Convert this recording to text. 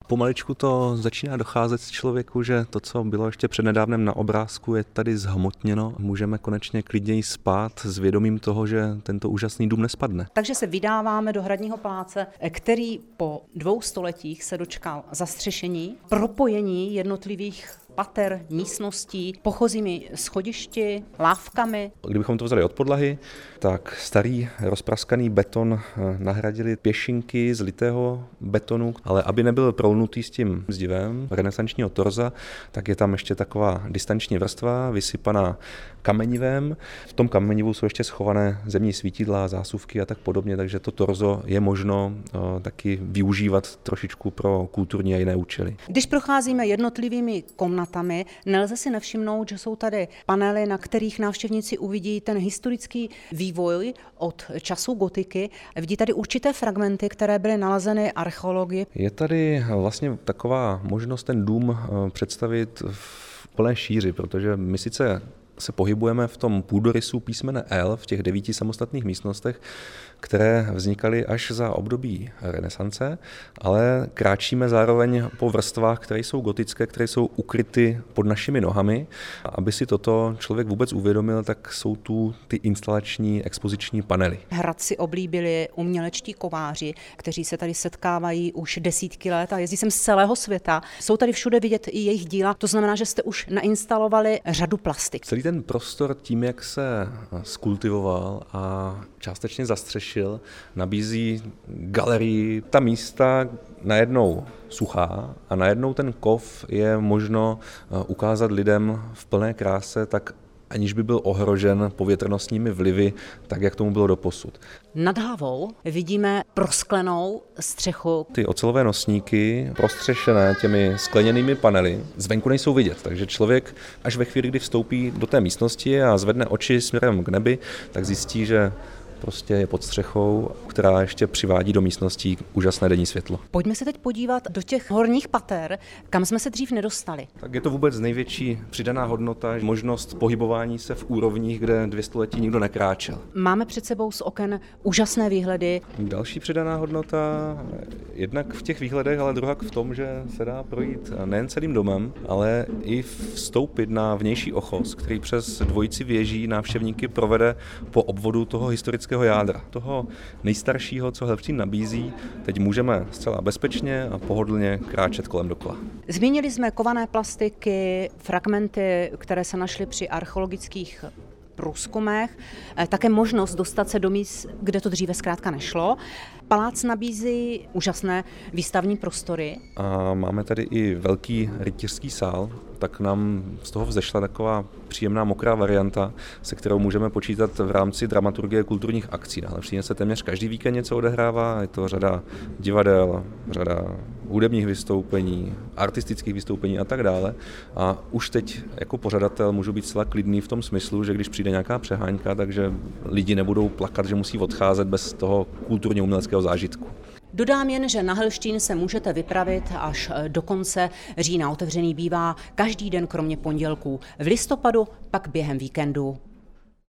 Pomaličku to začíná docházet z člověku, že to, co bylo ještě přednedávnem na obrázku, je tady zhmotněno. Můžeme konečně klidněji spát s vědomím toho, že tento úžasný dům nespadne. Takže se vydáváme do Hradního paláce, který po 2 stoletích se dočkal zastřešení, propojení jednotlivých pater, místností, pochozími schodišti, lávkami. Kdybychom to vzali od podlahy, tak starý rozpraskaný beton nahradili pěšinky z litého betonu, ale aby nebyl prolnutý s tím zdivem renesančního torza, tak je tam ještě taková distanční vrstva, vysypaná kamenivem. V tom kamenivu jsou ještě schované zemní svítidla, zásuvky a tak podobně, takže to torzo je možno taky využívat trošičku pro kulturní a jiné účely. Když procházíme jednotlivými komnatami, nelze si nevšimnout, že jsou tady panely, na kterých návštěvníci uvidí ten historický vývoj od času gotiky. Vidí tady určité fragmenty, které byly nalezeny archeology. Je tady vlastně taková možnost ten dům představit v plné šíři, protože my sice se pohybujeme v tom půdorysu písmene L v těch 9 samostatných místnostech, které vznikaly až za období renesance, ale kráčíme zároveň po vrstvách, které jsou gotické, které jsou ukryty pod našimi nohami. A aby si toto člověk vůbec uvědomil, tak jsou tu ty instalační expoziční panely. Hrad si oblíbili umělečtí kováři, kteří se tady setkávají už desítky let a jezdí sem z celého světa. Jsou tady všude vidět i jejich díla, to znamená, že jste už nainstalovali řadu plastik. Celý ten prostor tím, jak se skultivoval a částečně zastřešil, nabízí galerii. Ta místa najednou suchá a najednou ten kov je možno ukázat lidem v plné kráse, tak aniž by byl ohrožen povětrnostními vlivy, tak jak tomu bylo doposud. Nad hlavou vidíme prosklenou střechu. Ty ocelové nosníky prostřešené těmi skleněnými panely zvenku nejsou vidět, takže člověk až ve chvíli, kdy vstoupí do té místnosti a zvedne oči směrem k nebi, tak zjistí, že prostě je pod střechou, která ještě přivádí do místností úžasné denní světlo. Pojďme se teď podívat do těch horních pater, kam jsme se dřív nedostali. Tak je to vůbec největší přidaná hodnota, možnost pohybování se v úrovních, kde 200 letí nikdo nekráčel. Máme před sebou z oken úžasné výhledy. Další přidaná hodnota jednak v těch výhledech, ale druhá v tom, že se dá projít nejen celým domem, ale i vstoupit na vnější ochos, který přes dvojici věží návštěvníky provede po obvodu toho historického jádra. Toho nejstaršího, co Helvštín nabízí, teď můžeme zcela bezpečně a pohodlně kráčet kolem dokola. Zmínili jsme kované plastiky, fragmenty, které se našly při archeologických průzkumech, také možnost dostat se do míst, kde to dříve zkrátka nešlo. Palác nabízí úžasné výstavní prostory. A máme tady i velký rytířský sál, tak nám z toho vzešla taková příjemná mokrá varianta, se kterou můžeme počítat v rámci dramaturgie kulturních akcí. Na Helvštíně se téměř každý víkend něco odehrává, je to řada divadel, řada hudebních vystoupení, artistických vystoupení a tak dále. A už teď jako pořadatel můžu být zcela klidný v tom smyslu, že když přijde nějaká přeháňka, takže lidi nebudou plakat, že musí odcházet bez toho kulturně uměleckého zážitku. Dodám jen, že na Helvštín se můžete vypravit až do konce října. Otevřený bývá každý den kromě pondělků. V listopadu pak během víkendu